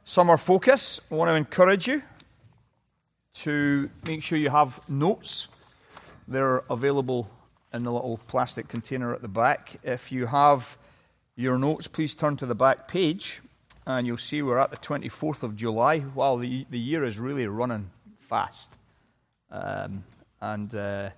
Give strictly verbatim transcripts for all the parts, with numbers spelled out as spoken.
Summer focus. I want to encourage you to make sure you have notes. They're available in the little plastic container at the back. If you have your notes, please turn to the back page, and you'll see we're at the twenty-fourth of July. Wow, the, the year is really running fast. Um, and uh,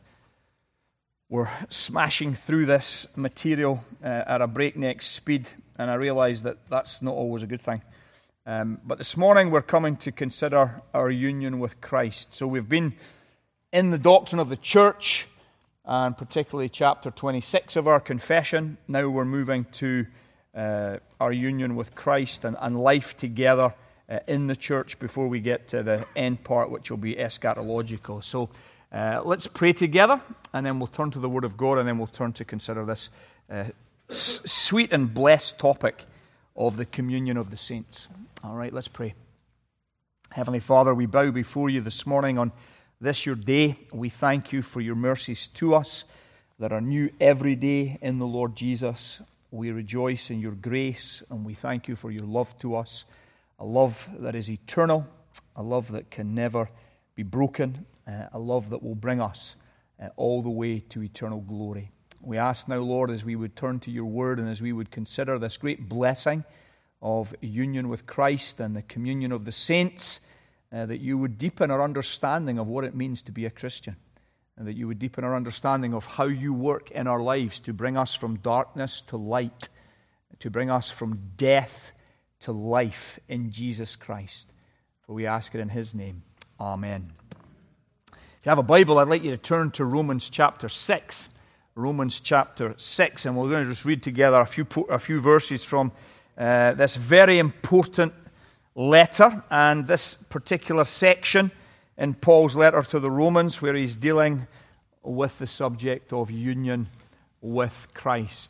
we're smashing through this material uh, at a breakneck speed, and I realize that that's not always a good thing. Um, but this morning we're coming to consider our union with Christ. So we've been in the doctrine of the church, and particularly chapter twenty-six of our confession. Now we're moving to uh, our union with Christ and, and life together uh, in the church before we get to the end part, which will be eschatological. So uh, let's pray together, and then we'll turn to the Word of God, and then we'll turn to consider this uh, s- sweet and blessed topic of the communion of the saints. All right, let's pray. Heavenly Father, we bow before you this morning on this your day. We thank you for your mercies to us that are new every day in the Lord Jesus. We rejoice in your grace, and we thank you for your love to us, a love that is eternal, a love that can never be broken, uh, a love that will bring us uh, all the way to eternal glory. We ask now, Lord, as we would turn to your word and as we would consider this great blessing of union with Christ and the communion of the saints, uh, that you would deepen our understanding of what it means to be a Christian, and that you would deepen our understanding of how you work in our lives to bring us from darkness to light, to bring us from death to life in Jesus Christ. For we ask it in his name. Amen. If you have a Bible, I'd like you to turn to Romans chapter six. Romans chapter six, and we're going to just read together a few a few verses from uh, this very important letter, and this particular section in Paul's letter to the Romans, where he's dealing with the subject of union with Christ.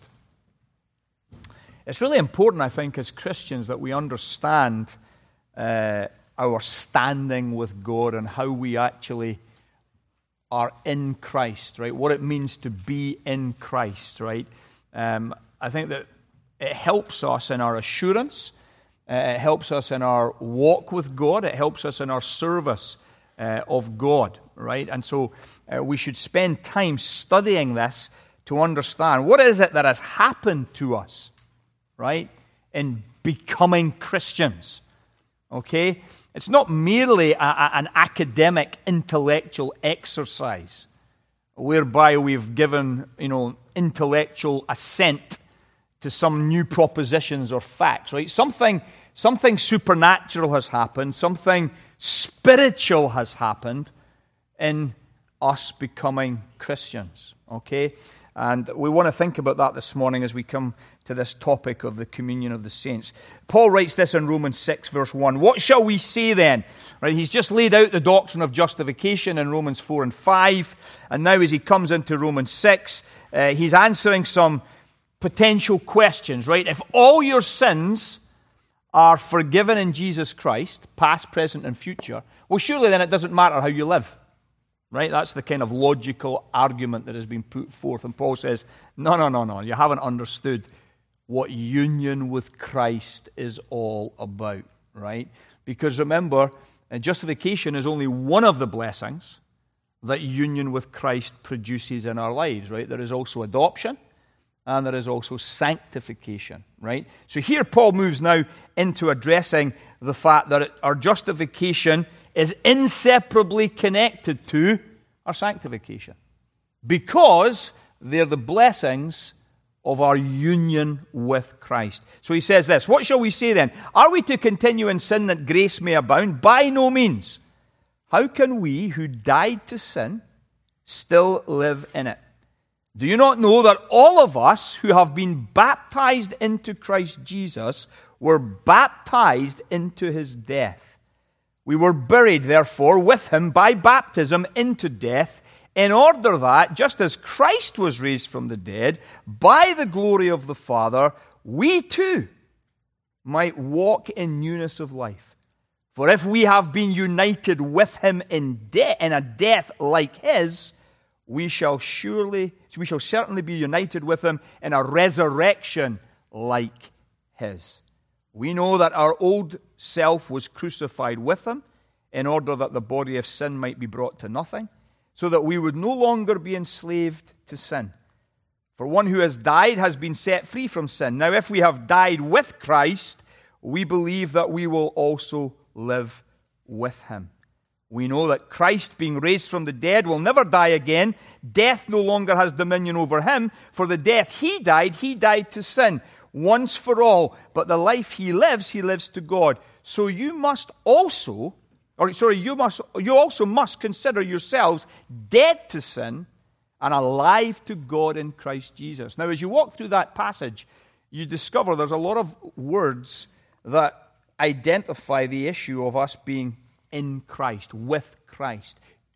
It's really important, I think, as Christians, that we understand uh, our standing with God and how we actually are in Christ, right? What it means to be in Christ, right? Um, I think that it helps us in our assurance. Uh, it helps us in our walk with God. It helps us in our service uh, of God, right? And so uh, we should spend time studying this to understand what is it that has happened to us, right, in becoming Christians, okay? It's not merely a, a, an academic, intellectual exercise whereby we've given, you know, intellectual assent to some new propositions or facts, right? Something, something supernatural has happened, something spiritual has happened in us becoming Christians, okay? And we want to think about that this morning as we come to this topic of the communion of the saints. Paul writes this in Romans six, verse one. What shall we say then? Right, he's just laid out the doctrine of justification in Romans four and five, and now as he comes into Romans six, uh, he's answering some potential questions, right? If all your sins are forgiven in Jesus Christ, past, present, and future, well, surely then it doesn't matter how you live, right? That's the kind of logical argument that has been put forth. And Paul says, no, no, no, no, you haven't understood what union with Christ is all about, right? Because remember, justification is only one of the blessings that union with Christ produces in our lives, right? There is also adoption, and there is also sanctification, right? So here Paul moves now into addressing the fact that it, our justification is inseparably connected to our sanctification, because they're the blessings of our union with Christ. So he says this, what shall we say then? Are we to continue in sin that grace may abound? By no means. How can we who died to sin still live in it? Do you not know that all of us who have been baptized into Christ Jesus were baptized into his death? We were buried, therefore, with him by baptism into death, in order that, just as Christ was raised from the dead by the glory of the Father, we too might walk in newness of life. For if we have been united with him in, de- in a death like his, we shall surely, we shall certainly be united with him in a resurrection like his. We know that our old self was crucified with him in order that the body of sin might be brought to nothing, so that we would no longer be enslaved to sin. For one who has died has been set free from sin. Now, if we have died with Christ, we believe that we will also live with him. We know that Christ, being raised from the dead, will never die again. Death no longer has dominion over him. For the death he died, he died to sin, once for all. But the life he lives, he lives to God. So you must also, or sorry, you must, you also must consider yourselves dead to sin and alive to God in Christ Jesus. Now, as you walk through that passage, you discover there's a lot of words that identify the issue of us being in Christ, with Christ,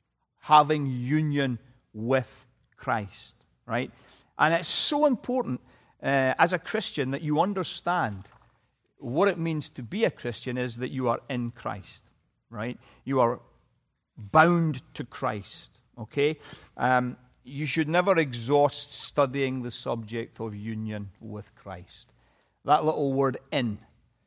having union with Christ, right? And it's so important uh, as a Christian that you understand what it means to be a Christian is that you are in Christ, right? You are bound to Christ, okay? Um, you should never exhaust studying the subject of union with Christ. That little word "in"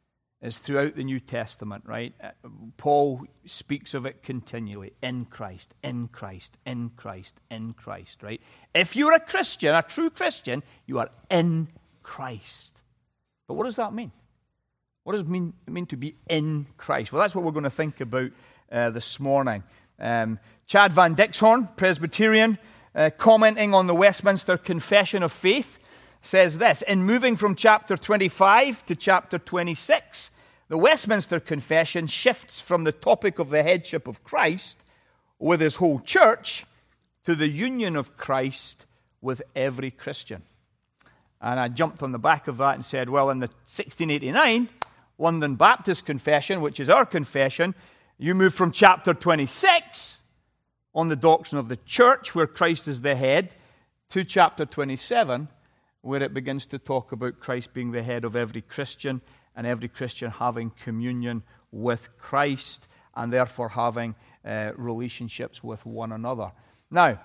is throughout the New Testament, right? Paul speaks of it continually. In Christ, in Christ, in Christ, in Christ, right? If you're a Christian, a true Christian, you are in Christ. But what does that mean? What does it mean, mean to be in Christ? Well, that's what we're going to think about uh, this morning. Um, Chad Van Dixhorn, Presbyterian, uh, commenting on the Westminster Confession of Faith, says this: in moving from chapter twenty-five to chapter twenty-six, the Westminster Confession shifts from the topic of the headship of Christ with his whole church to the union of Christ with every Christian. And I jumped on the back of that and said, well, in the sixteen eighty-nine London Baptist Confession, which is our confession, you move from chapter twenty-six on the doctrine of the church, where Christ is the head, to chapter twenty-seven, where it begins to talk about Christ being the head of every Christian and every Christian having communion with Christ and therefore having uh, relationships with one another. Now,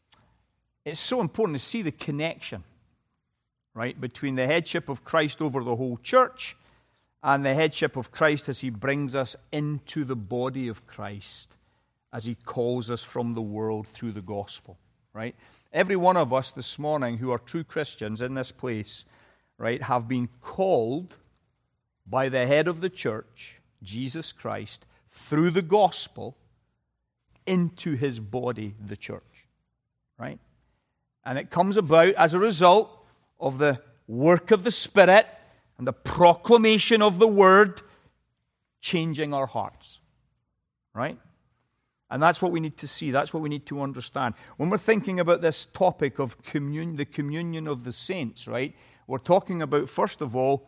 it's so important to see the connection, right, between the headship of Christ over the whole church and the headship of Christ as he brings us into the body of Christ, as he calls us from the world through the gospel, right? Every one of us this morning who are true Christians in this place, right, have been called by the head of the church, Jesus Christ, through the gospel into his body, the church, right? And it comes about as a result of the work of the Spirit and the proclamation of the word changing our hearts, right? And that's what we need to see. That's what we need to understand. When we're thinking about this topic of commun- the communion of the saints, right, we're talking about, first of all,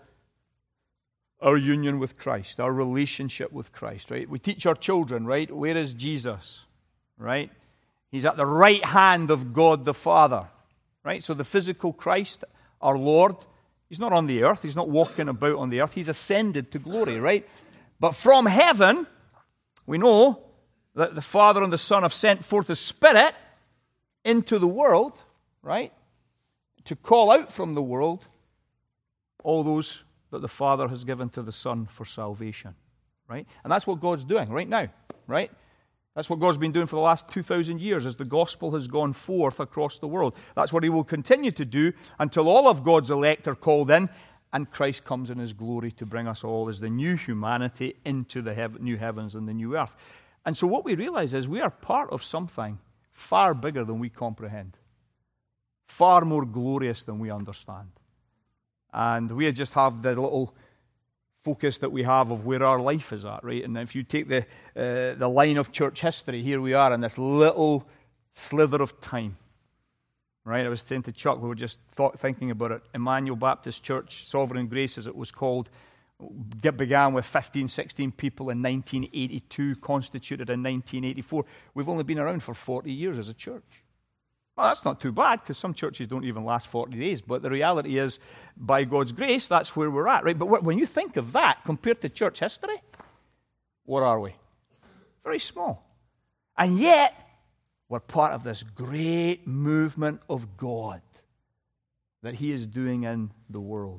our union with Christ, our relationship with Christ, right? We teach our children, right, where is Jesus, right? He's at the right hand of God the Father, right? So the physical Christ, our Lord, he's not on the earth. He's not walking about on the earth. He's ascended to glory, right? But from heaven, we know that the Father and the Son have sent forth the Spirit into the world, right, to call out from the world all those that the Father has given to the Son for salvation, right? And that's what God's doing right now, right? That's what God's been doing for the last two thousand years as the gospel has gone forth across the world. That's what he will continue to do until all of God's elect are called in and Christ comes in his glory to bring us all as the new humanity into the heav- new heavens and the new earth. And so what we realize is we are part of something far bigger than we comprehend, far more glorious than we understand. And we just have the little focus that we have of where our life is at, right? And if you take the uh, the line of church history, here we are in this little slither of time, right? I was saying to Chuck, we were just thought, thinking about it. Emmanuel Baptist Church, Sovereign Grace as it was called, began with fifteen, sixteen people in nineteen eighty-two, constituted in nineteen eighty-four. We've only been around for forty years as a church. Well, that's not too bad, because some churches don't even last forty days. But the reality is, by God's grace, that's where we're at, right? But when you think of that compared to church history, what are we? Very small. And yet, we're part of this great movement of God that he is doing in the world.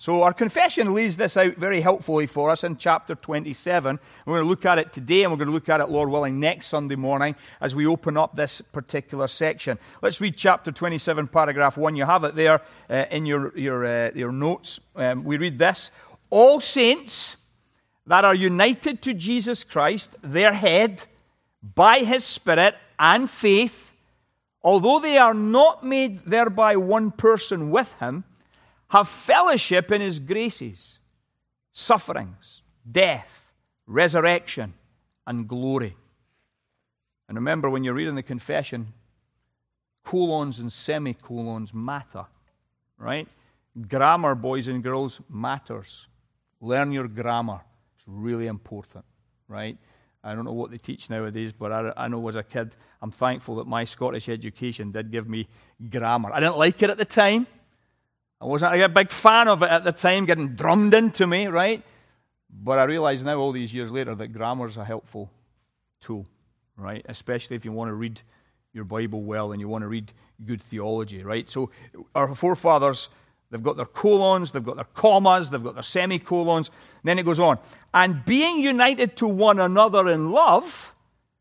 So our confession lays this out very helpfully for us in chapter twenty-seven. We're going to look at it today, and we're going to look at it, Lord willing, next Sunday morning as we open up this particular section. Let's read chapter twenty-seven, paragraph one. You have it there uh, in your, your, uh, your notes. Um, we read this. All saints that are united to Jesus Christ, their head, by his Spirit and faith, although they are not made thereby one person with him, have fellowship in his graces, sufferings, death, resurrection, and glory. And remember, when you're reading the confession, colons and semicolons matter, right? Grammar, boys and girls, matters. Learn your grammar. It's really important, right? I don't know what they teach nowadays, but I, I know as a kid, I'm thankful that my Scottish education did give me grammar. I didn't like it at the time. I wasn't a big fan of it at the time, getting drummed into me, right? But I realize now, all these years later, that grammar is a helpful tool, right? Especially if you want to read your Bible well and you want to read good theology, right? So our forefathers, they've got their colons, they've got their commas, they've got their semicolons. And then it goes on. And being united to one another in love,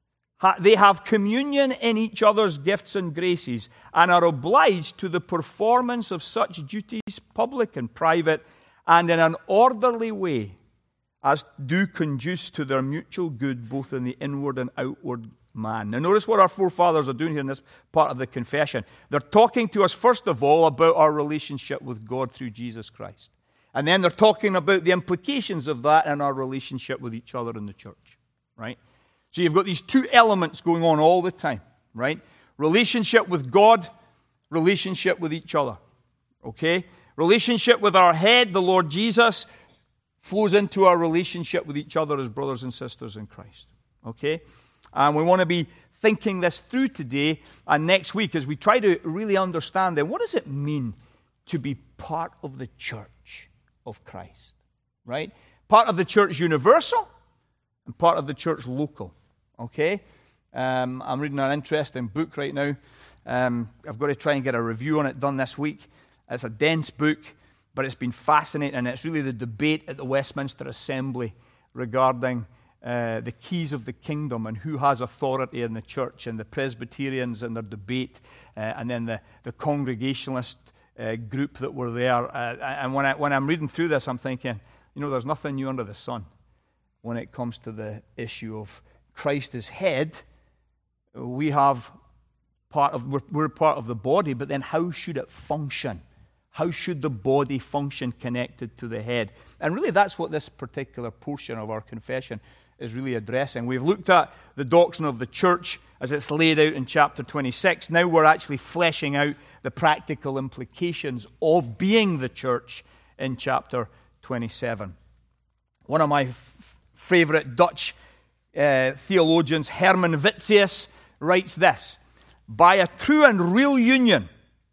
they have communion in each other's gifts and graces, and are obliged to the performance of such duties, public and private, and in an orderly way, as do conduce to their mutual good, both in the inward and outward man. Now notice what our forefathers are doing here in this part of the confession. They're talking to us, first of all, about our relationship with God through Jesus Christ. And then they're talking about the implications of that in our relationship with each other in the church, right? So you've got these two elements going on all the time, right? Relationship with God, relationship with each other, okay? Relationship with our head, the Lord Jesus, flows into our relationship with each other as brothers and sisters in Christ, okay? And we want to be thinking this through today and next week as we try to really understand then, what does it mean to be part of the church of Christ, right? Part of the church universal and part of the church local. Okay, um, I'm reading an interesting book right now. Um, I've got to try and get a review on it done this week. It's a dense book, but it's been fascinating, and it's really the debate at the Westminster Assembly regarding uh, the keys of the kingdom and who has authority in the church, and the Presbyterians and their debate, uh, and then the, the Congregationalist uh, group that were there. Uh, and when, I, when I'm reading through this, I'm thinking, you know, there's nothing new under the sun when it comes to the issue of Christ as head. We have part of, we're, we're part of the body, but then how should it function? How should the body function connected to the head? And really that's what this particular portion of our confession is really addressing. We've looked at the doctrine of the church as it's laid out in chapter twenty-six. Now we're actually fleshing out the practical implications of being the church in chapter twenty-seven. One of my f- favorite Dutch Uh, theologians, Herman Vitzius, writes this: by a true and real union,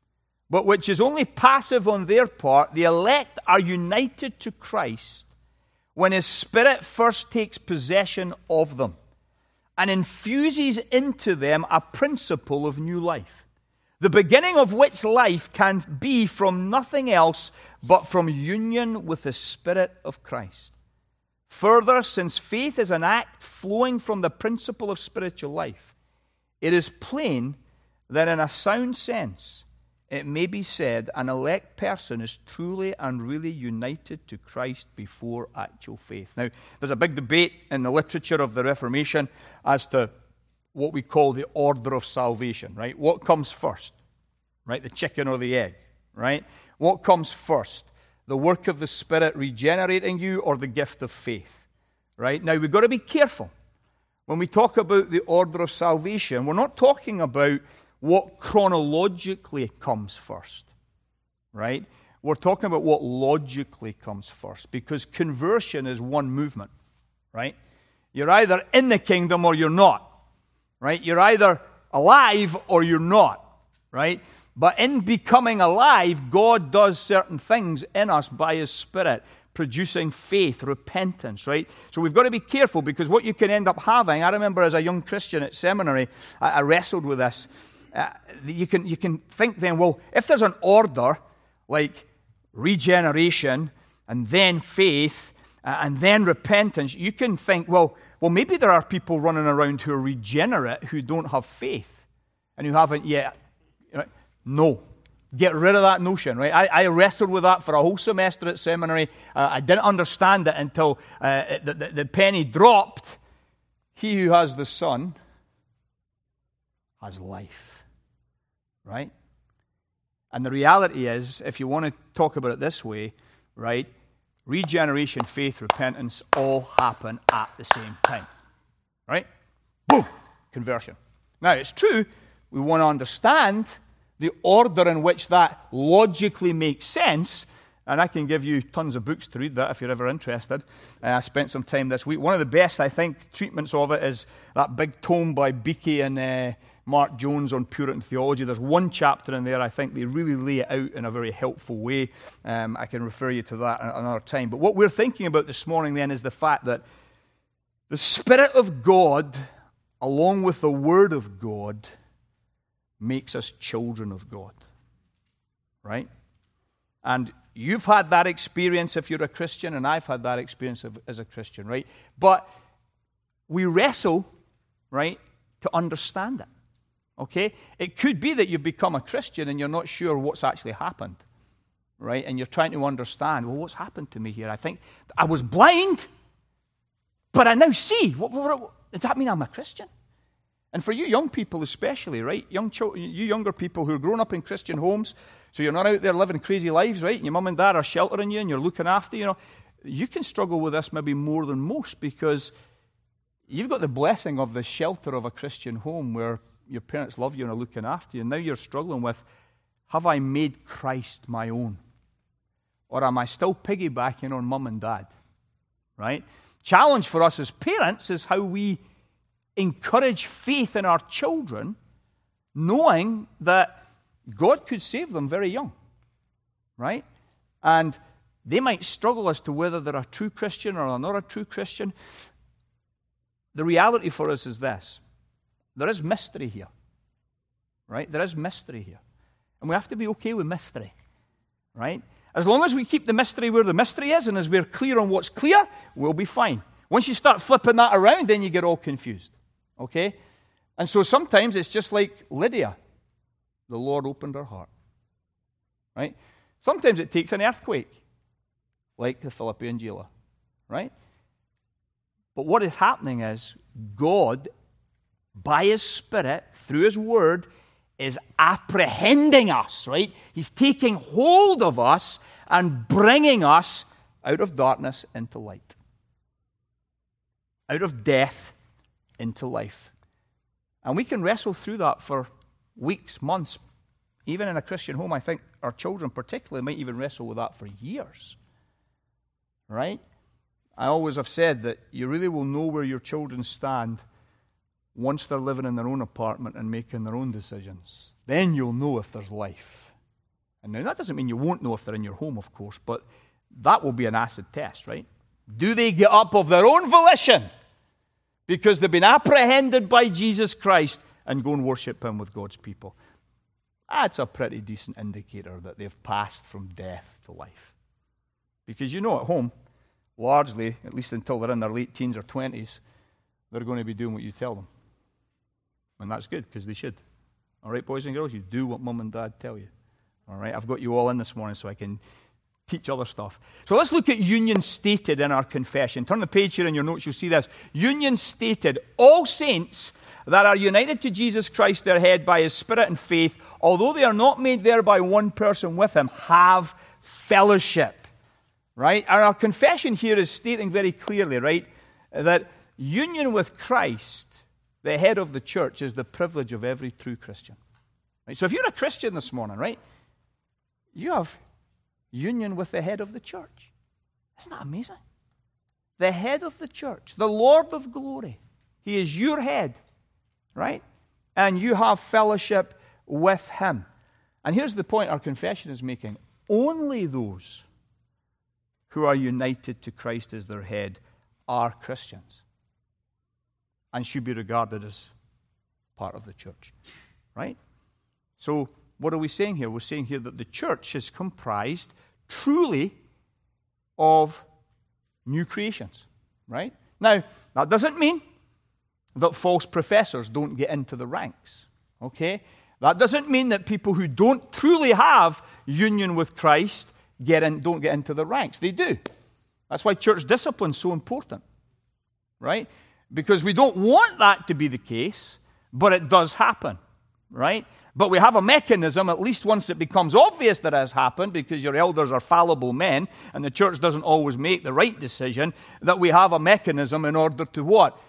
but which is only passive on their part, the elect are united to Christ when his Spirit first takes possession of them and infuses into them a principle of new life, the beginning of which life can be from nothing else but from union with the Spirit of Christ. Further, since faith is an act flowing from the principle of spiritual life, it is plain that in a sound sense, it may be said an elect person is truly and really united to Christ before actual faith. Now, there's a big debate in the literature of the Reformation as to what we call the order of salvation, right? What comes first, right? The chicken or the egg, right? What comes first? The work of the Spirit regenerating you or the gift of faith, right? Now, we've got to be careful. When we talk about the order of salvation, we're not talking about what chronologically comes first, right? We're talking about what logically comes first, because conversion is one movement, right? You're either in the kingdom or you're not, right? You're either alive or you're not, right? But in becoming alive, God does certain things in us by His Spirit, producing faith, repentance, right? So we've got to be careful, because what you can end up having, I remember as a young Christian at seminary, I, I wrestled with this. Uh, you can you can think then, well, if there's an order, like regeneration, and then faith, uh, and then repentance, you can think, well, well, maybe there are people running around who are regenerate who don't have faith and who haven't yet. Right? No. Get rid of that notion, right? I, I wrestled with that for a whole semester at seminary. Uh, I didn't understand it until uh, the, the, the penny dropped. He who has the Son has life, right? And the reality is, if you want to talk about it this way, right, regeneration, faith, repentance all happen at the same time, right? Boom, conversion. Now, it's true, we want to understand the order in which that logically makes sense, and I can give you tons of books to read that if you're ever interested. Uh, I spent some time this week. One of the best, I think, treatments of it is that big tome by Beakey and uh, Mark Jones on Puritan theology. There's one chapter in there, I think they really lay it out in a very helpful way. Um, I can refer you to that another time. But what we're thinking about this morning then is the fact that the Spirit of God, along with the Word of God, makes us children of God, right? And you've had that experience if you're a Christian, and I've had that experience of, as a Christian, right? But we wrestle, right, to understand it, okay? It could be that you've become a Christian and you're not sure what's actually happened, right? And you're trying to understand, well, what's happened to me here? I think I was blind, but I now see. What, what, what, does that mean I'm a Christian? And for you young people especially, right? Young ch- you younger people who are growing up in Christian homes, so you're not out there living crazy lives, right? And your mum and dad are sheltering you and you're looking after you, you know. You can struggle with this maybe more than most because you've got the blessing of the shelter of a Christian home where your parents love you and are looking after you. And now you're struggling with, have I made Christ my own? Or am I still piggybacking on mum and dad? Right? Challenge for us as parents is how we encourage faith in our children, knowing that God could save them very young, right? And they might struggle as to whether they're a true Christian or they're not a true Christian. The reality for us is this. There is mystery here, right? There is mystery here. And we have to be okay with mystery, right? As long as we keep the mystery where the mystery is and as we're clear on what's clear, we'll be fine. Once you start flipping that around, then you get all confused. Okay? And so sometimes it's just like Lydia. The Lord opened her heart. Right? Sometimes it takes an earthquake, like the Philippian jailer. Right? But what is happening is God, by His Spirit, through His Word, is apprehending us, right? He's taking hold of us and bringing us out of darkness into light. Out of death into life. And we can wrestle through that for weeks, months. Even in a Christian home, I think our children particularly might even wrestle with that for years. Right? I always have said that you really will know where your children stand once they're living in their own apartment and making their own decisions. Then you'll know if there's life. And now that doesn't mean you won't know if they're in your home, of course, but that will be an acid test, right? Do they get up of their own volition because they've been apprehended by Jesus Christ and go and worship Him with God's people? That's a pretty decent indicator that they've passed from death to life. Because you know at home, largely, at least until they're in their late teens or twenties, they're going to be doing what you tell them. And that's good, because they should. All right, boys and girls, you do what mum and dad tell you. All right, I've got you all in this morning so I can teach other stuff. So let's look at union stated in our confession. Turn the page here in your notes, you'll see this. Union stated, all saints that are united to Jesus Christ, their head, by His Spirit and faith, although they are not made there by one person with Him, have fellowship. Right? And our confession here is stating very clearly, right, that union with Christ, the head of the church, is the privilege of every true Christian. Right? So if you're a Christian this morning, right, you have union with the head of the church. Isn't that amazing? The head of the church, the Lord of glory. He is your head, right? And you have fellowship with Him. And here's the point our confession is making. Only those who are united to Christ as their head are Christians and should be regarded as part of the church, right? So what are we saying here? We're saying here that the church is comprised truly of new creations, right? Now, that doesn't mean that false professors don't get into the ranks, okay? That doesn't mean that people who don't truly have union with Christ get in, don't get into the ranks. They do. That's why church discipline is so important, right? Because we don't want that to be the case, but it does happen, right? But we have a mechanism, at least once it becomes obvious that it has happened, because your elders are fallible men, and the church doesn't always make the right decision, that we have a mechanism in order to what?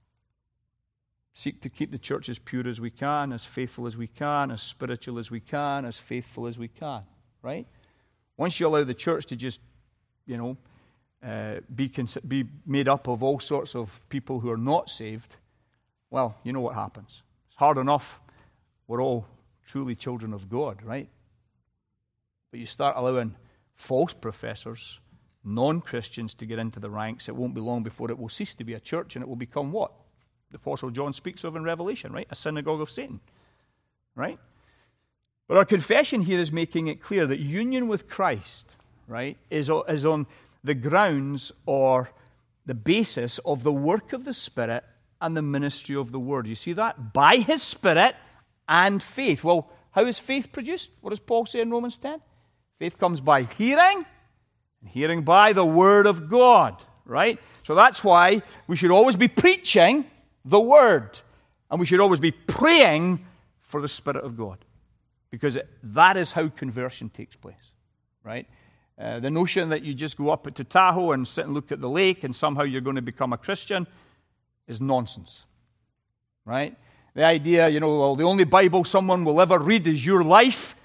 Seek to keep the church as pure as we can, as faithful as we can, as spiritual as we can, as faithful as we can, right? Once you allow the church to just, you know, uh, be, cons- be made up of all sorts of people who are not saved, well, you know what happens. It's hard enough. We're all truly children of God, right? But you start allowing false professors, non-Christians to get into the ranks, it won't be long before it will cease to be a church and it will become what? The Apostle John speaks of in Revelation, right? A synagogue of Satan, right? But our confession here is making it clear that union with Christ, right, is, is on the grounds or the basis of the work of the Spirit and the ministry of the Word. You see that? By His Spirit and faith. Well, how is faith produced? What does Paul say in Romans ten? Faith comes by hearing, and hearing by the Word of God, right? So that's why we should always be preaching the Word, and we should always be praying for the Spirit of God, because it, that is how conversion takes place, right? Uh, the notion that you just go up to Tahoe and sit and look at the lake and somehow you're going to become a Christian is nonsense, right? The idea, you know, well, the only Bible someone will ever read is your life.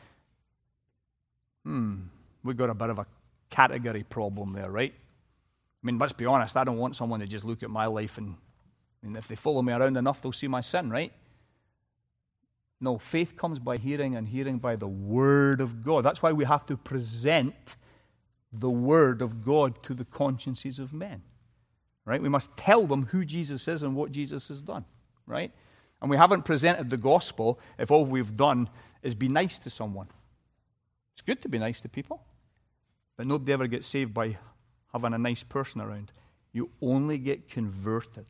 Hmm, we've got a bit of a category problem there, right? I mean, let's be honest, I don't want someone to just look at my life and, and if they follow me around enough, they'll see my sin, right? No, faith comes by hearing and hearing by the Word of God. That's why we have to present the Word of God to the consciences of men, right? We must tell them who Jesus is and what Jesus has done, right? And we haven't presented the gospel if all we've done is be nice to someone. It's good to be nice to people, but nobody ever gets saved by having a nice person around. You only get converted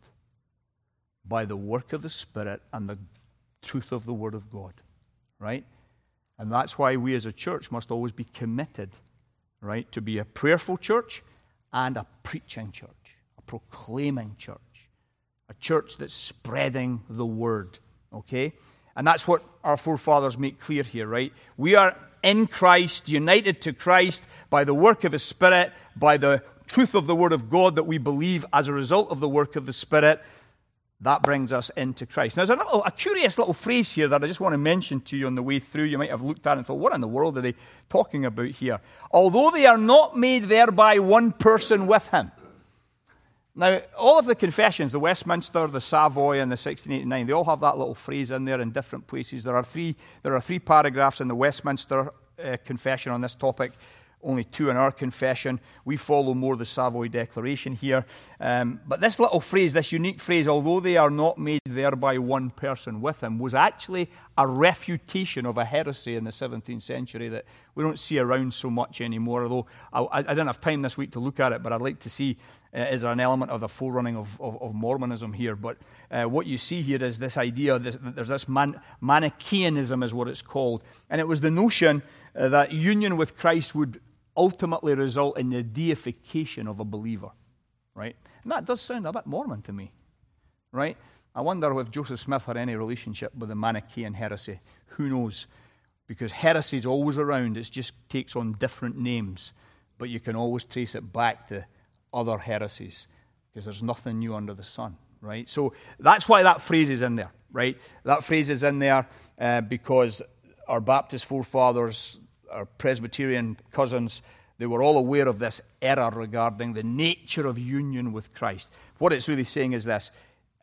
by the work of the Spirit and the truth of the Word of God, right? And that's why we as a church must always be committed, right, to be a prayerful church and a preaching church, a proclaiming church. A church that's spreading the word, okay? And that's what our forefathers make clear here, right? We are in Christ, united to Christ by the work of His Spirit, by the truth of the Word of God that we believe as a result of the work of the Spirit. That brings us into Christ. Now, there's a, little, a curious little phrase here that I just want to mention to you on the way through. You might have looked at it and thought, what in the world are they talking about here? Although they are not made thereby one person with Him. Now, all of the confessions, the Westminster, the Savoy, and the sixteen eighty-nine, they all have that little phrase in there in different places. There are three, there are three paragraphs in the Westminster uh, confession on this topic, only two in our confession. We follow more the Savoy Declaration here. Um, but this little phrase, this unique phrase, although they are not made thereby one person with Him, was actually a refutation of a heresy in the seventeenth century that we don't see around so much anymore, although I, I didn't have time this week to look at it, but I'd like to see uh, is there an element of the forerunning of, of, of Mormonism here. But uh, what you see here is this idea, this, there's this man, Manichaeanism is what it's called, and it was the notion uh, that union with Christ would ultimately result in the deification of a believer, right? And that does sound a bit Mormon to me, right? I wonder if Joseph Smith had any relationship with the Manichaean heresy. Who knows? Because heresy is always around. It just takes on different names, but you can always trace it back to other heresies because there's nothing new under the sun, right? So that's why that phrase is in there, right? That phrase is in there uh, because our Baptist forefathers, our Presbyterian cousins, they were all aware of this error regarding the nature of union with Christ. What it's really saying is this: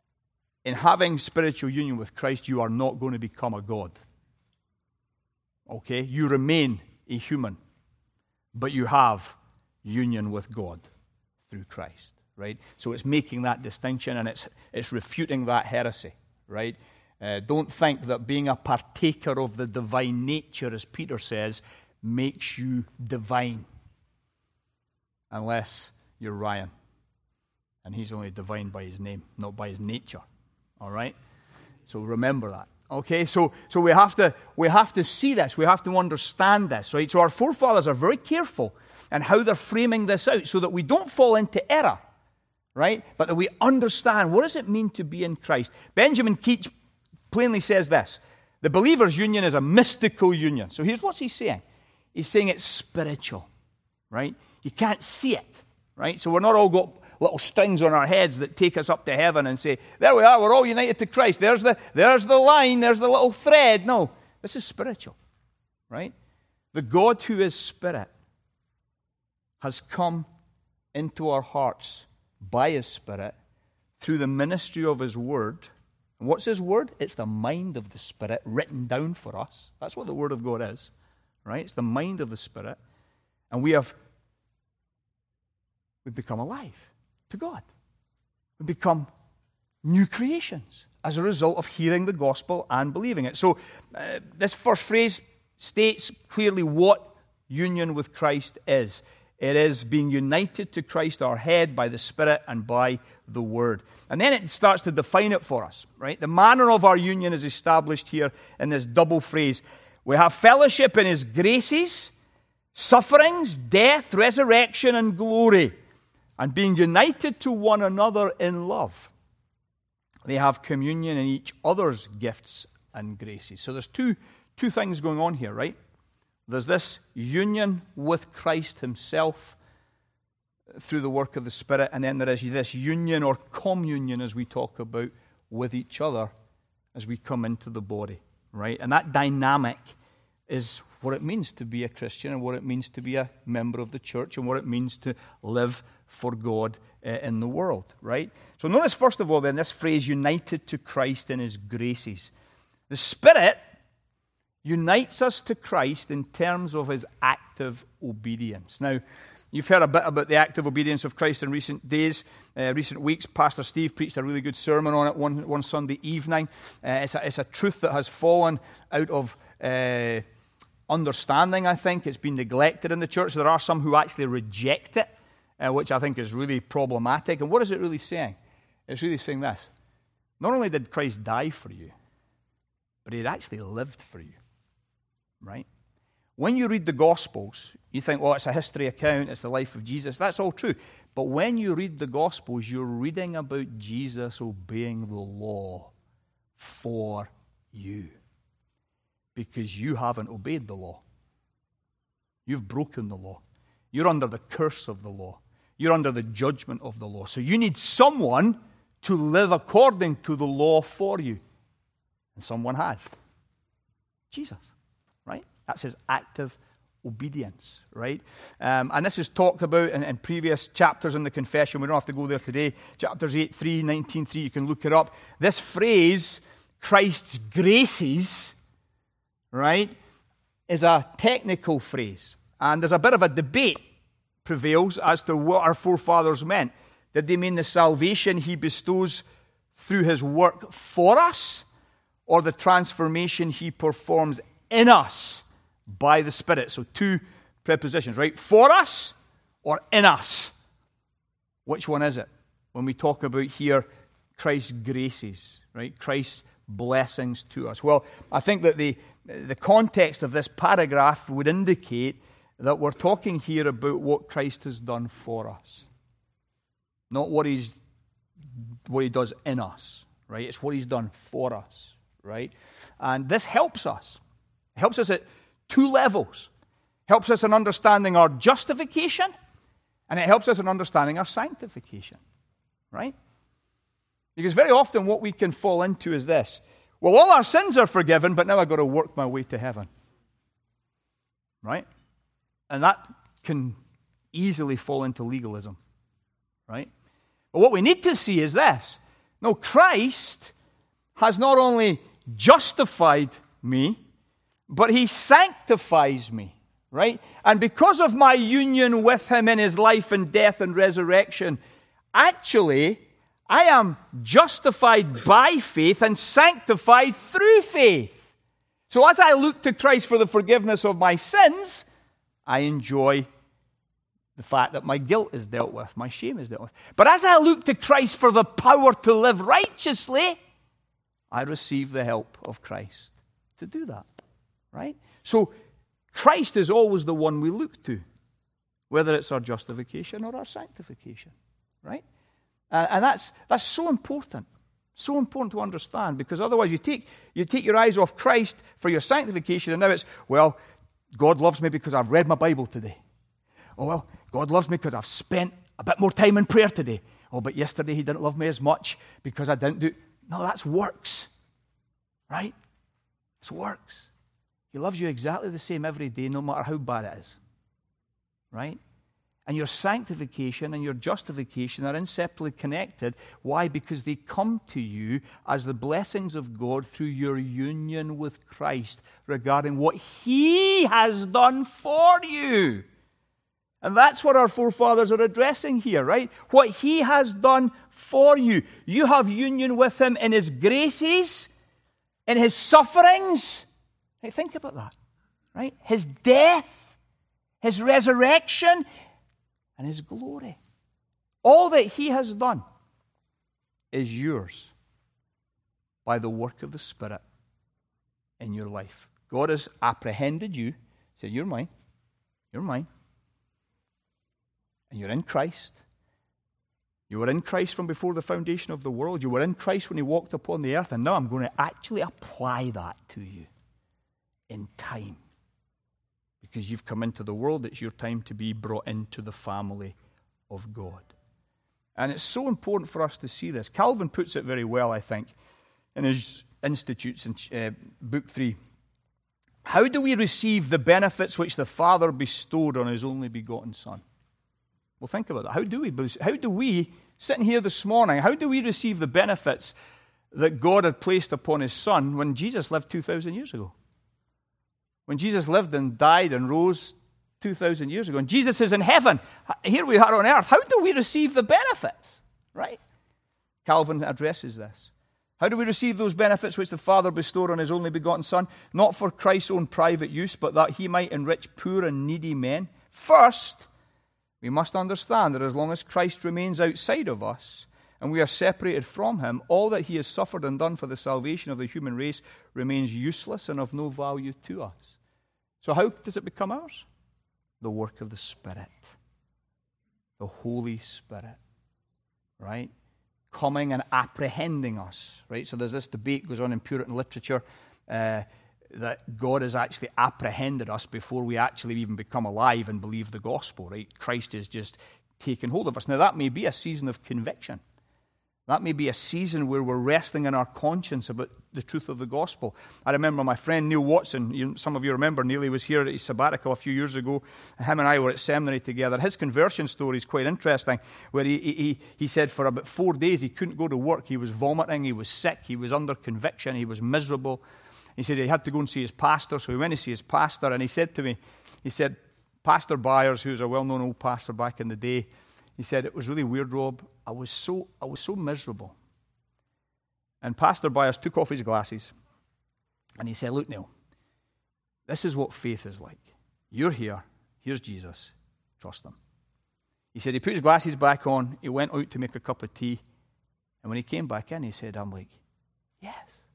in having spiritual union with Christ, you are not going to become a god. Okay? You remain a human, but you have union with God through Christ, right? So it's making that distinction, and it's it's refuting that heresy, right? Uh, don't think that being a partaker of the divine nature, as Peter says, makes you divine. unless you're Ryan. And he's only divine by his name, not by his nature. All right? So remember that. Okay, so so we have to we have to see this, we have to understand this, right? So our forefathers are very careful in how they're framing this out so that we don't fall into error, right? But that we understand, what does it mean to be in Christ? Benjamin Keach plainly says this: the believer's union is a mystical union. So here's what he's saying. He's saying it's spiritual, right? You can't see it, right? So we're not all got little strings on our heads that take us up to heaven and say, there we are, we're all united to Christ. There's the, there's the line, there's the little thread. No, this is spiritual, right? The God who is Spirit has come into our hearts by His Spirit through the ministry of His Word. And what's His Word? It's the mind of the Spirit written down for us. That's what the Word of God is, right? It's the mind of the Spirit. And we have we've become alive to God. We become new creations as a result of hearing the gospel and believing it. So uh, this first phrase states clearly what union with Christ is. It is being united to Christ, our head, by the Spirit and by the Word. And then it starts to define it for us, right? The manner of our union is established here in this double phrase. We have fellowship in His graces, sufferings, death, resurrection, and glory. And being united to one another in love. They have communion in each other's gifts and graces. So there's two, two things going on here, right? There's this union with Christ Himself through the work of the Spirit, and then there is this union or communion, as we talk about, with each other as we come into the body, right? And that dynamic is what it means to be a Christian and what it means to be a member of the church and what it means to live for God uh, in the world, right? So notice, first of all, then, this phrase, united to Christ in His graces. The Spirit unites us to Christ in terms of His active obedience. Now, you've heard a bit about the active obedience of Christ in recent days, uh, recent weeks. Pastor Steve preached a really good sermon on it one, one Sunday evening. Uh, it's, a, it's a truth that has fallen out of uh, understanding, I think. It's been neglected in the church. There are some who actually reject it, uh, which I think is really problematic. And what is it really saying? It's really saying this: not only did Christ die for you, but He had actually lived for you, right? When you read the Gospels, you think, well, it's a history account, it's the life of Jesus. That's all true. But when you read the Gospels, you're reading about Jesus obeying the law for you. Because you haven't obeyed the law. You've broken the law. You're under the curse of the law. You're under the judgment of the law. So you need someone to live according to the law for you. And someone has. Jesus, right? That's His active obedience, right? Um, and this is talked about in, in previous chapters in the confession. We don't have to go there today. Chapters eight three, nineteen three, you can look it up. This phrase, Christ's graces, right, is a technical phrase. And there's a bit of a debate prevails as to what our forefathers meant. Did they mean the salvation He bestows through His work for us, or the transformation He performs in us by the Spirit? So two prepositions, right? For us or in us. Which one is it? When we talk about here Christ's graces, right? Christ's blessings to us. Well, I think that the, the context of this paragraph would indicate that we're talking here about what Christ has done for us. Not what He's what He does in us, right? It's what He's done for us, right? And this helps us. It helps us at two levels. It helps us in understanding our justification, and it helps us in understanding our sanctification, right? Because very often what we can fall into is this: well, all our sins are forgiven, but now I've got to work my way to heaven, right? And that can easily fall into legalism, right? But what we need to see is this: no, Christ has not only justified me, but He sanctifies me, right? And because of my union with Him in His life and death and resurrection, actually, I am justified by faith and sanctified through faith. So as I look to Christ for the forgiveness of my sins, I enjoy the fact that my guilt is dealt with, my shame is dealt with. But as I look to Christ for the power to live righteously, I receive the help of Christ to do that, right? So Christ is always the one we look to, whether it's our justification or our sanctification, right? Uh, and that's that's so important, so important to understand, because otherwise you take you take your eyes off Christ for your sanctification, and now it's, well, God loves me because I've read my Bible today. Oh, well, God loves me because I've spent a bit more time in prayer today. Oh, but yesterday he didn't love me as much because I didn't do... No, that's works, right? It's works. He loves you exactly the same every day, no matter how bad it is, right? And your sanctification and your justification are inseparably connected. Why? Because they come to you as the blessings of God through your union with Christ regarding what he has done for you. And that's what our forefathers are addressing here, right? What he has done for you. You have union with him in his graces, in his sufferings. Right, think about that, right? His death, his resurrection, and his glory. All that he has done is yours by the work of the Spirit in your life. God has apprehended you, said, you're mine, you're mine. And you're in Christ. You were in Christ from before the foundation of the world. You were in Christ when he walked upon the earth. And now I'm going to actually apply that to you in time. Because you've come into the world, it's your time to be brought into the family of God. And it's so important for us to see this. Calvin puts it very well, I think, in his Institutes in uh, Book three. How do we receive the benefits which the Father bestowed on his only begotten Son? Well, think about that. How do we, how do we, sitting here this morning, how do we receive the benefits that God had placed upon his Son when Jesus lived two thousand years ago? When Jesus lived and died and rose two thousand years ago. And Jesus is in heaven. Here we are on earth. How do we receive the benefits? Right? Calvin addresses this. How do we receive those benefits which the Father bestowed on his only begotten Son? Not for Christ's own private use, but that he might enrich poor and needy men. First, we must understand that as long as Christ remains outside of us and we are separated from him, all that he has suffered and done for the salvation of the human race remains useless and of no value to us. So how does it become ours? The work of the Spirit. The Holy Spirit. Right? Coming and apprehending us. Right? So there's this debate goes on in Puritan literature uh, that God has actually apprehended us before we actually even become alive and believe the gospel, right? Christ is just taken hold of us. Now, that may be a season of conviction. That may be a season where we're wrestling in our conscience about the truth of the gospel. I remember my friend Neil Watson, you, some of you remember Neil, he was here at his sabbatical a few years ago. Him and I were at seminary together. His conversion story is quite interesting, where he, he, he said for about four days he couldn't go to work. He was vomiting, he was sick, he was under conviction, he was miserable. He said he had to go and see his pastor, so he went to see his pastor, and he said to me, he said, Pastor Byers, who was a well-known old pastor back in the day, he said, it was really weird, Rob. I was so I was so miserable. And Pastor Byers took off his glasses, and he said, look, Neil, this is what faith is like. You're here. Here's Jesus. Trust him. He said he put his glasses back on. He went out to make a cup of tea. And when he came back in, he said, I'm like, yes.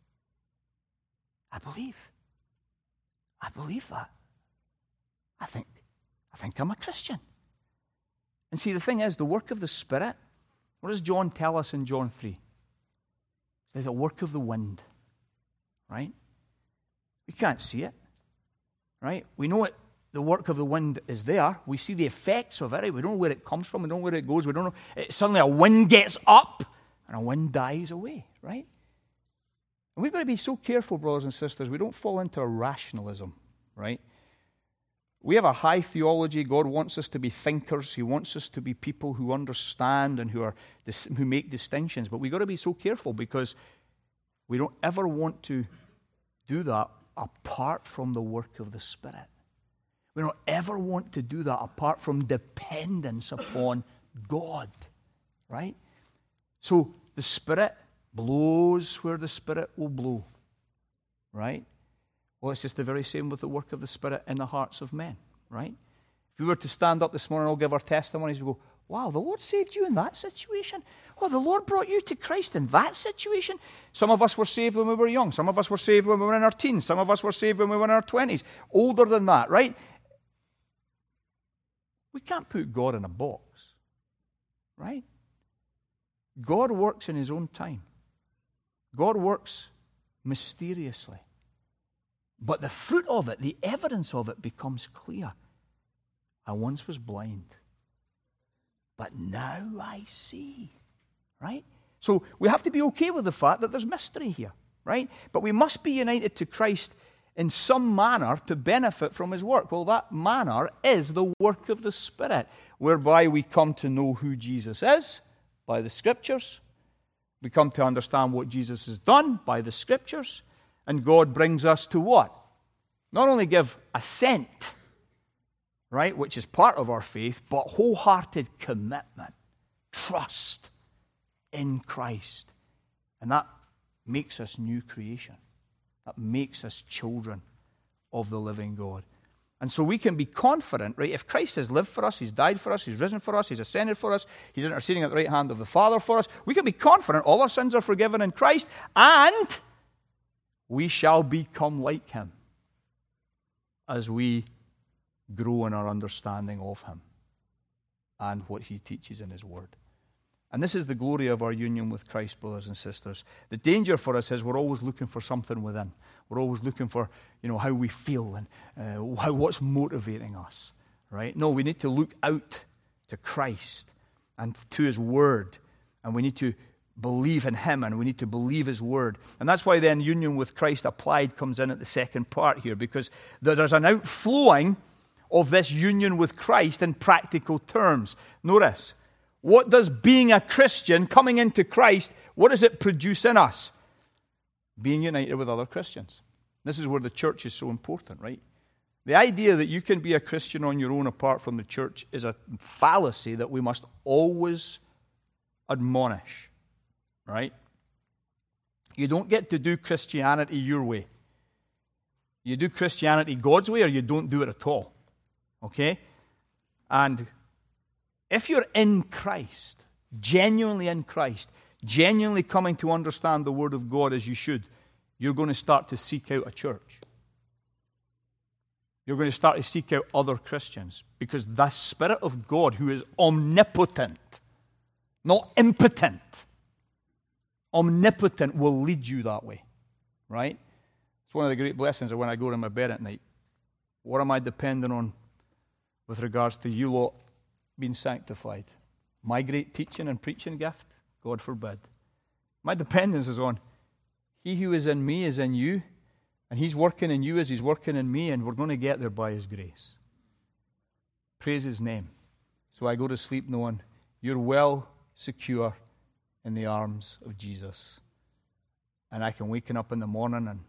I believe. I believe that. I think, I think I'm a Christian. And see, the thing is, the work of the Spirit, what does John tell us in John three? It's like the work of the wind, right? We can't see it, right? We know it, the work of the wind is there. We see the effects of it. We don't know where it comes from. We don't know where it goes. We don't know. It, suddenly a wind gets up and a wind dies away, right? And we've got to be so careful, brothers and sisters, we don't fall into a rationalism, right? We have a high theology. God wants us to be thinkers. He wants us to be people who understand and who are who make distinctions. But we've got to be so careful because we don't ever want to do that apart from the work of the Spirit. We don't ever want to do that apart from dependence upon God, right? So the Spirit blows where the Spirit will blow, right? Well, it's just the very same with the work of the Spirit in the hearts of men, right? If we were to stand up this morning and all give our testimonies, we go, wow, the Lord saved you in that situation. Oh, the Lord brought you to Christ in that situation. Some of us were saved when we were young. Some of us were saved when we were in our teens. Some of us were saved when we were in our twenties. Older than that, right? We can't put God in a box, right? God works in his own time. God works mysteriously. But the fruit of it, the evidence of it becomes clear. I once was blind, but now I see. Right? So we have to be okay with the fact that there's mystery here. Right? But we must be united to Christ in some manner to benefit from his work. Well, that manner is the work of the Spirit, whereby we come to know who Jesus is by the Scriptures. We come to understand what Jesus has done by the Scriptures. And God brings us to what? Not only give assent, right, which is part of our faith, but wholehearted commitment, trust in Christ. And that makes us new creation. That makes us children of the living God. And so we can be confident, right, if Christ has lived for us, he's died for us, he's risen for us, he's ascended for us, he's interceding at the right hand of the Father for us, we can be confident all our sins are forgiven in Christ, and we shall become like him as we grow in our understanding of him and what he teaches in his word. And this is the glory of our union with Christ, brothers and sisters. The danger for us is we're always looking for something within. We're always looking for, you know, how we feel and uh, how, what's motivating us, right? No, we need to look out to Christ and to his word, and we need to believe in him, and we need to believe his word. And that's why then union with Christ applied comes in at the second part here, because there's an outflowing of this union with Christ in practical terms. Notice, what does being a Christian, coming into Christ, what does it produce in us? Being united with other Christians. This is where the church is so important, right? The idea that you can be a Christian on your own apart from the church is a fallacy that we must always admonish, right? You don't get to do Christianity your way. You do Christianity God's way, or you don't do it at all. Okay? And if you're in Christ, genuinely in Christ, genuinely coming to understand the Word of God as you should, you're going to start to seek out a church. You're going to start to seek out other Christians, because the Spirit of God, who is omnipotent, not impotent, omnipotent, will lead you that way. Right? It's one of the great blessings of when I go to my bed at night. What am I depending on with regards to you lot being sanctified? My great teaching and preaching gift? God forbid. My dependence is on he who is in me is in you, and he's working in you as he's working in me, and we're going to get there by his grace. Praise his name. So I go to sleep knowing you're well secure in the arms of Jesus. And I can waken up in the morning and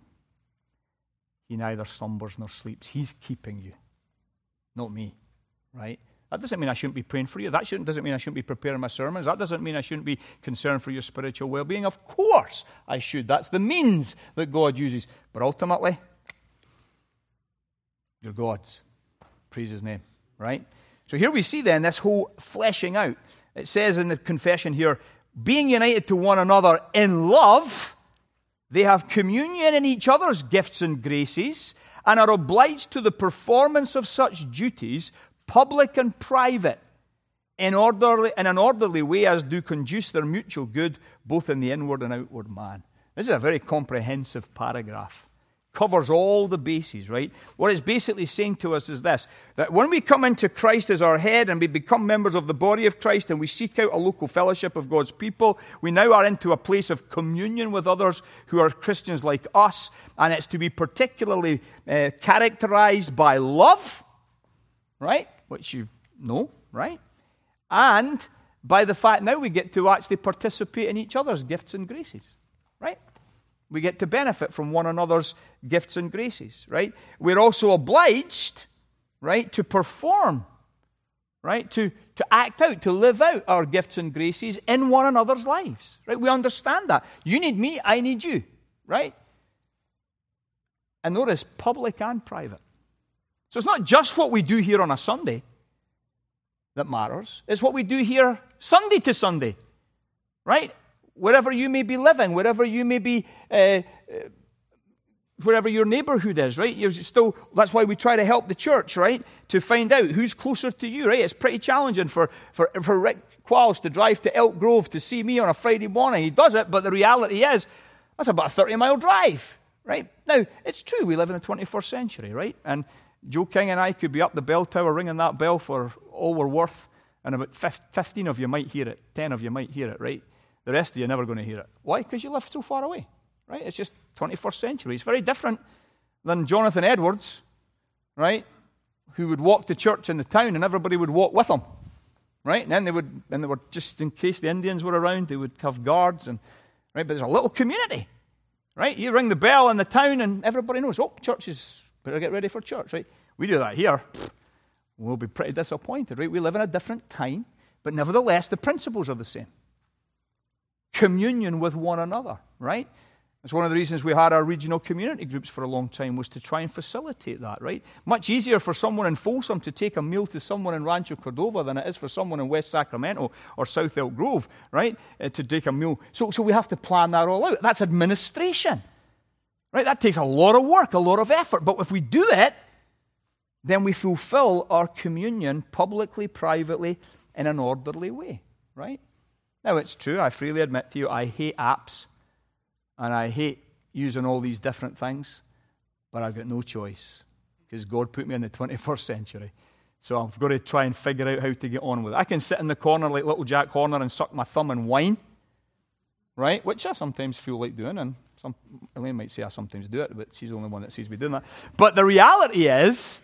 he neither slumbers nor sleeps. He's keeping you, not me, right? That doesn't mean I shouldn't be praying for you. That shouldn't, doesn't mean I shouldn't be preparing my sermons. That doesn't mean I shouldn't be concerned for your spiritual well-being. Of course I should. That's the means that God uses. But ultimately, you're God's. Praise his name, right? So here we see then this whole fleshing out. It says in the confession here, being united to one another in love, they have communion in each other's gifts and graces, and are obliged to the performance of such duties, public and private, in orderly in an orderly way as do conduce their mutual good, both in the inward and outward man. This is a very comprehensive paragraph. Covers all the bases, right? What it's basically saying to us is this, that when we come into Christ as our head and we become members of the body of Christ and we seek out a local fellowship of God's people, we now are into a place of communion with others who are Christians like us, and it's to be particularly uh, characterized by love, right? Which you know, right? And by the fact now we get to actually participate in each other's gifts and graces, right? We get to benefit from one another's gifts and graces, right? We're also obliged, right, to perform, right, to, to act out, to live out our gifts and graces in one another's lives, right? We understand that. You need me, I need you, right? And notice, public and private. So it's not just what we do here on a Sunday, that matters. It's what we do here Sunday to Sunday, right? Wherever you may be living, wherever you may be, uh, wherever your neighborhood is, right? You're still. That's why we try to help the church, right? To find out who's closer to you, right? It's pretty challenging for, for, for Rick Qualls to drive to Elk Grove to see me on a Friday morning. He does it, but the reality is, that's about a thirty-mile drive, right? Now, it's true, we live in the twenty-first century, right? And Joe King and I could be up the bell tower ringing that bell for all we're worth, and about fifteen of you might hear it, ten of you might hear it, right? The rest of you are never going to hear it. Why? Because you live so far away, right? It's just twenty-first century. It's very different than Jonathan Edwards, right? Who would walk to church in the town and everybody would walk with him, right? And then they would, and they were just in case the Indians were around, they would have guards, and right. But there's a little community, right? You ring the bell in the town and everybody knows. Oh, church is better get ready for church, right? We do that here. We'll be pretty disappointed, right? We live in a different time, but nevertheless, the principles are the same. Communion with one another, right? It's one of the reasons we had our regional community groups for a long time, was to try and facilitate that, right? Much easier for someone in Folsom to take a meal to someone in Rancho Cordova than it is for someone in West Sacramento or South Elk Grove, right? Uh, to take a meal. So, so we have to plan that all out. That's administration, right? That takes a lot of work, a lot of effort. But if we do it, then we fulfill our communion publicly, privately, in an orderly way, right? Now, it's true, I freely admit to you, I hate apps. And I hate using all these different things, but I've got no choice because God put me in the twenty-first century. So I've got to try and figure out how to get on with it. I can sit in the corner like little Jack Horner and suck my thumb and whine, right? Which I sometimes feel like doing, and some, Elaine might say I sometimes do it, but she's the only one that sees me doing that. But the reality is,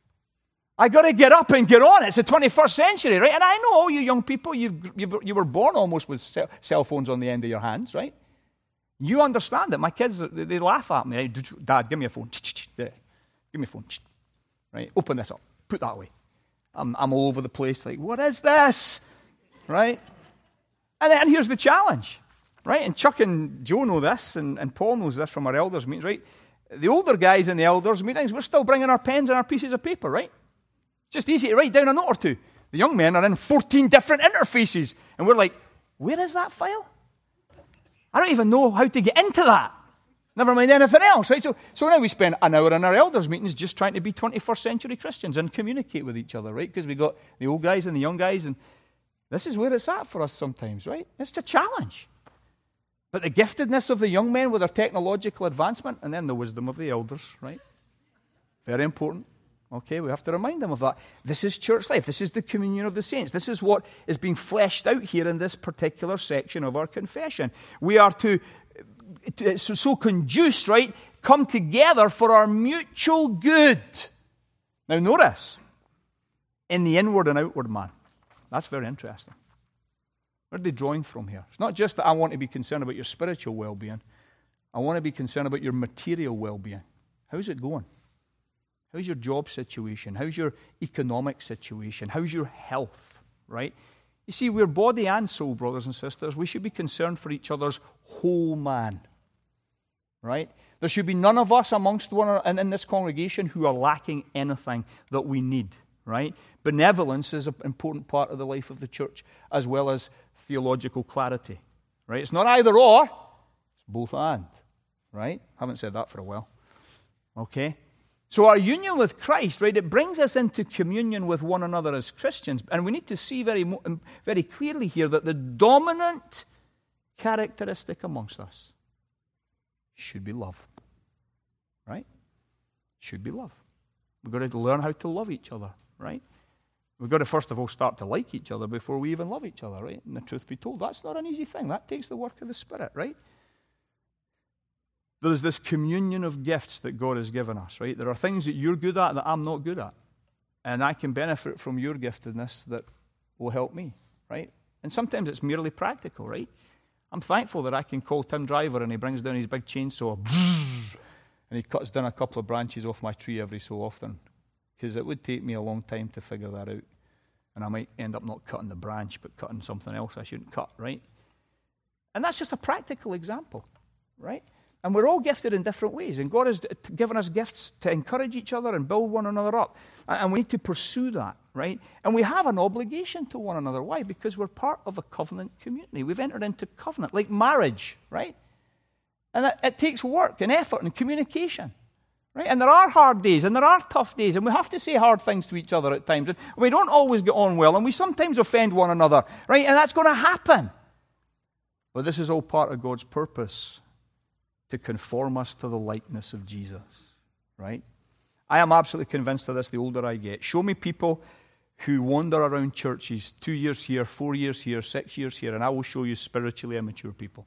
I got to get up and get on. It's the twenty-first century, right? And I know all you young people, you you you were born almost with cell phones on the end of your hands, right? You understand it. My kids, they laugh at me. Dad, give me a phone. There. Give me a phone. Right? Open this up. Put that away. I'm, I'm all over the place like, what is this? Right? And then here's the challenge. Right? And Chuck and Joe know this, and, and Paul knows this from our elders' meetings, right? The older guys in the elders' meetings, we're still bringing our pens and our pieces of paper, right? It's just easy to write down a note or two. The young men are in fourteen different interfaces. And we're like, where is that file? I don't even know how to get into that. Never mind anything else, right? So, so now we spend an hour in our elders' meetings just trying to be twenty-first century Christians and communicate with each other, right? Because we got the old guys and the young guys, and this is where it's at for us sometimes, right? It's a challenge. But the giftedness of the young men with their technological advancement, and then the wisdom of the elders, right? Very important. Okay, we have to remind them of that. This is church life. This is the communion of the saints. This is what is being fleshed out here in this particular section of our confession. We are to, to so, so conduce, right, come together for our mutual good. Now notice, in the inward and outward man. That's very interesting. Where are they drawing from here? It's not just that I want to be concerned about your spiritual well-being. I want to be concerned about your material well-being. How's it going? How's your job situation? How's your economic situation? How's your health, right? You see, we're body and soul, brothers and sisters. We should be concerned for each other's whole man, right? There should be none of us amongst one and in this congregation who are lacking anything that we need, right? Benevolence is an important part of the life of the church, as well as theological clarity, right? It's not either or, it's both and, right? Haven't said that for a while, okay? So our union with Christ, right, it brings us into communion with one another as Christians. And we need to see very, very clearly here that the dominant characteristic amongst us should be love, right? Should be love. We've got to learn how to love each other, right? We've got to first of all start to like each other before we even love each other, right? And the truth be told, that's not an easy thing. That takes the work of the Spirit, right? There is this communion of gifts that God has given us, right? There are things that you're good at that I'm not good at. And I can benefit from your giftedness that will help me, right? And sometimes it's merely practical, right? I'm thankful that I can call Tim Driver and he brings down his big chainsaw and he cuts down a couple of branches off my tree every so often, because it would take me a long time to figure that out. And I might end up not cutting the branch, but cutting something else I shouldn't cut, right? And that's just a practical example, right? And we're all gifted in different ways. And God has given us gifts to encourage each other and build one another up. And we need to pursue that. right? And we have an obligation to one another. Why? Because we're part of a covenant community. We've entered into covenant, like marriage, right? And it, it takes work and effort and communication, right? And there are hard days and there are tough days, and we have to say hard things to each other at times. And we don't always get on well, and we sometimes offend one another, right? And that's going to happen. But this is all part of God's purpose, to conform us to the likeness of Jesus, right? I am absolutely convinced of this the older I get. Show me people who wander around churches two years here, four years here, six years here, and I will show you spiritually immature people.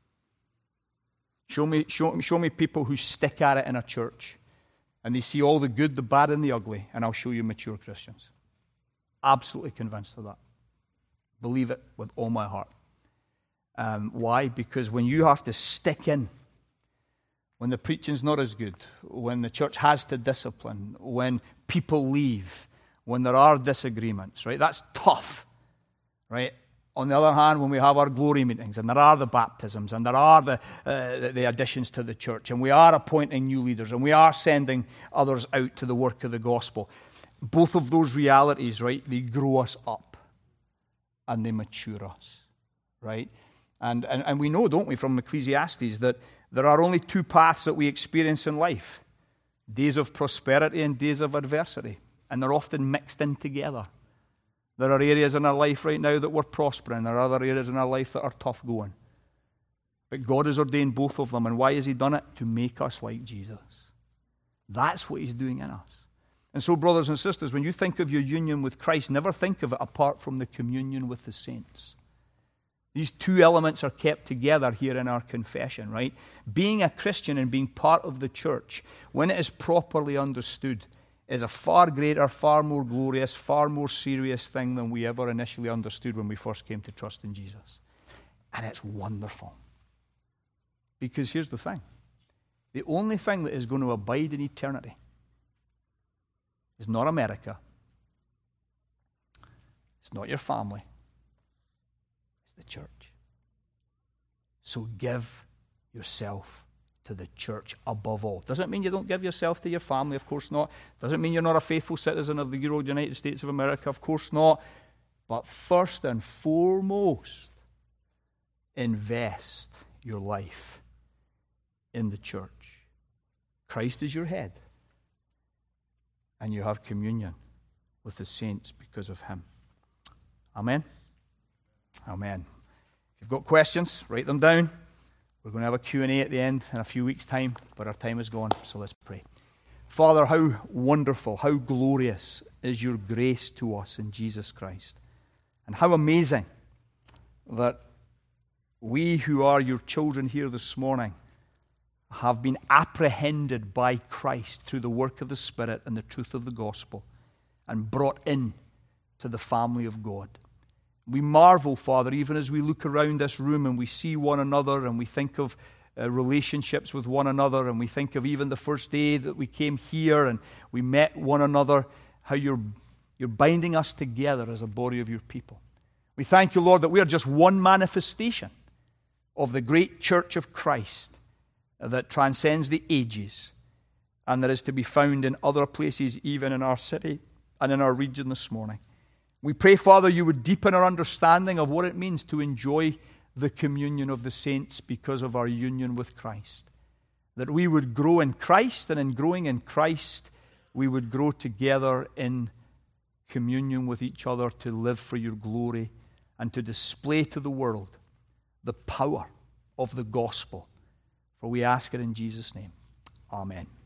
Show me, show, show me people who stick at it in a church, and they see all the good, the bad, and the ugly, and I'll show you mature Christians. Absolutely convinced of that. Believe it with all my heart. Um, why? Because when you have to stick in, when the preaching's not as good, when the church has to discipline, when people leave, when there are disagreements, right? That's tough, right? On the other hand, when we have our glory meetings, and there are the baptisms, and there are the, uh, the additions to the church, and we are appointing new leaders, and we are sending others out to the work of the gospel, both of those realities, right, they grow us up, and they mature us, right? And, and, and we know, don't we, from Ecclesiastes, that there are only two paths that we experience in life: days of prosperity and days of adversity. And they're often mixed in together. There are areas in our life right now that we're prospering. There are other areas in our life that are tough going. But God has ordained both of them. And why has He done it? To make us like Jesus. That's what He's doing in us. And so, brothers and sisters, when you think of your union with Christ, never think of it apart from the communion with the saints. These two elements are kept together here in our confession, right? Being a Christian and being part of the church, when it is properly understood, is a far greater, far more glorious, far more serious thing than we ever initially understood when we first came to trust in Jesus. And it's wonderful. Because here's the thing. The only thing that is going to abide in eternity is not America. It's not your family. The church. So give yourself to the church above all. Doesn't mean you don't give yourself to your family, of course not. Doesn't mean you're not a faithful citizen of the United States of America, of course not. But first and foremost, invest your life in the church. Christ is your head, and you have communion with the saints because of Him. Amen. Amen. If you've got questions, write them down. We're going to have a Q and A at the end in a few weeks' time, but our time is gone, so let's pray. Father, how wonderful, how glorious is your grace to us in Jesus Christ. And how amazing that we who are your children here this morning have been apprehended by Christ through the work of the Spirit and the truth of the gospel and brought in to the family of God. We marvel, Father, even as we look around this room and we see one another and we think of uh, relationships with one another, and we think of even the first day that we came here and we met one another, how you're, you're binding us together as a body of your people. We thank you, Lord, that we are just one manifestation of the great church of Christ that transcends the ages and that is to be found in other places, even in our city and in our region this morning. We pray, Father, you would deepen our understanding of what it means to enjoy the communion of the saints because of our union with Christ. That we would grow in Christ, and in growing in Christ, we would grow together in communion with each other to live for your glory and to display to the world the power of the gospel. For we ask it in Jesus' name. Amen.